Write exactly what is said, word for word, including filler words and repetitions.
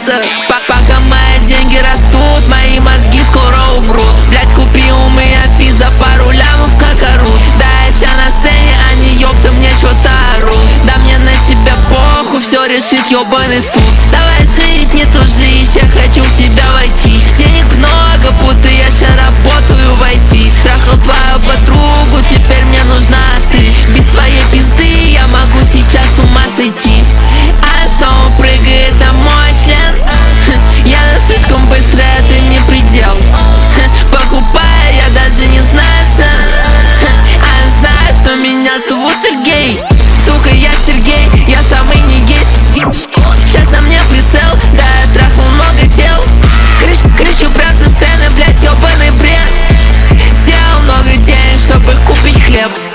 место. Пока мои деньги растут, мои мозги скоро умрут. Блять, купи у меня физ за пару лямов, как орут. Да, я ща на сцене, они ёпта мне чё-то орут. Да мне на тебя похуй, все решит ёбаный суд. Давай жить не ту жизнь, я хочу в тебя войти. Денег много, будто я ща работаю в ай ти. Трахал твою подругу, теперь мне нужна ты. Без твоей пизды я могу сейчас с ума сойти. А снова прыгает на мой член. Я слишком быстро, это не предел. Покупаю, я даже не знаю цен. А знаю, что меня зовут Сергей. Сука, я Сергей, я самый не гейский. Сейчас на мне прицел, да, я трахнул много тел. Крыш, крышу прям со сцены, блять, ёбаный бред. Сделал много денег, чтобы купить хлеб.